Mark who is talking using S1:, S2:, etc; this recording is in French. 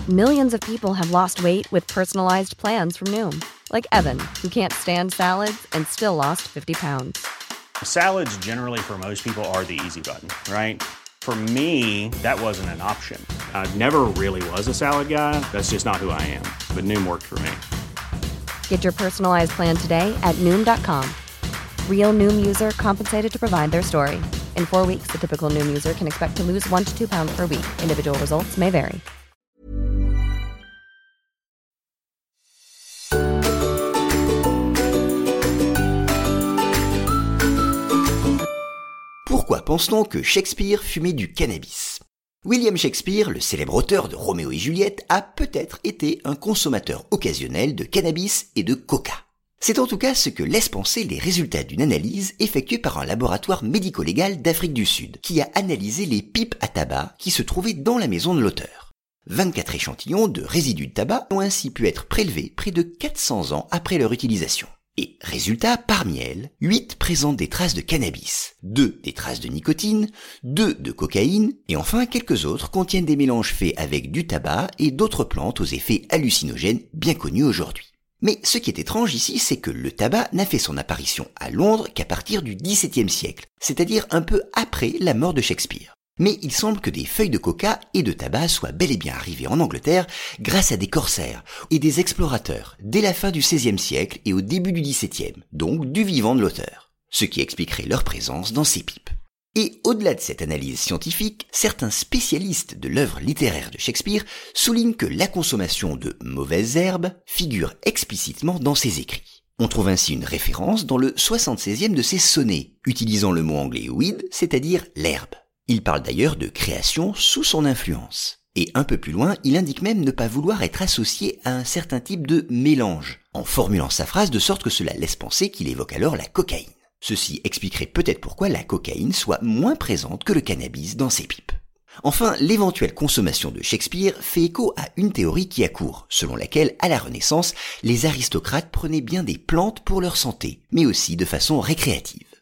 S1: Millions of people have lost weight with personalized plans from Noom. Like Evan, who can't stand salads and still lost 50 pounds.
S2: Salads generally for most people are the easy button, right? For me, that wasn't an option. I never really was a salad guy. That's just not who I am. But Noom worked for me.
S1: Get your personalized plan today at Noom.com. Real Noom user compensated to provide their story. In 4 weeks, the typical Noom user can expect to lose 1 to 2 pounds per week. Individual results may vary.
S3: Pourquoi pense-t-on que Shakespeare fumait du cannabis ? William Shakespeare, le célèbre auteur de Roméo et Juliette, a peut-être été un consommateur occasionnel de cannabis et de coca. C'est en tout cas ce que laissent penser les résultats d'une analyse effectuée par un laboratoire médico-légal d'Afrique du Sud, qui a analysé les pipes à tabac qui se trouvaient dans la maison de l'auteur. 24 échantillons de résidus de tabac ont ainsi pu être prélevés près de 400 ans après leur utilisation. Et résultat, parmi elles, 8 présentent des traces de cannabis, 2 des traces de nicotine, 2 de cocaïne, et enfin quelques autres contiennent des mélanges faits avec du tabac et d'autres plantes aux effets hallucinogènes bien connus aujourd'hui. Mais ce qui est étrange ici, c'est que le tabac n'a fait son apparition à Londres qu'à partir du XVIIe siècle, c'est-à-dire un peu après la mort de Shakespeare. Mais il semble que des feuilles de coca et de tabac soient bel et bien arrivées en Angleterre grâce à des corsaires et des explorateurs dès la fin du XVIe siècle et au début du XVIIe, donc du vivant de l'auteur, ce qui expliquerait leur présence dans ces pipes. Et au-delà de cette analyse scientifique, certains spécialistes de l'œuvre littéraire de Shakespeare soulignent que la consommation de mauvaises herbes figure explicitement dans ses écrits. On trouve ainsi une référence dans le 76e de ses sonnets, utilisant le mot anglais weed, c'est-à-dire l'herbe. Il parle d'ailleurs de création sous son influence. Et un peu plus loin, il indique même ne pas vouloir être associé à un certain type de mélange, en formulant sa phrase de sorte que cela laisse penser qu'il évoque alors la cocaïne. Ceci expliquerait peut-être pourquoi la cocaïne soit moins présente que le cannabis dans ses pipes. Enfin, l'éventuelle consommation de Shakespeare fait écho à une théorie qui accourt, selon laquelle, à la Renaissance, les aristocrates prenaient bien des plantes pour leur santé, mais aussi de façon récréative.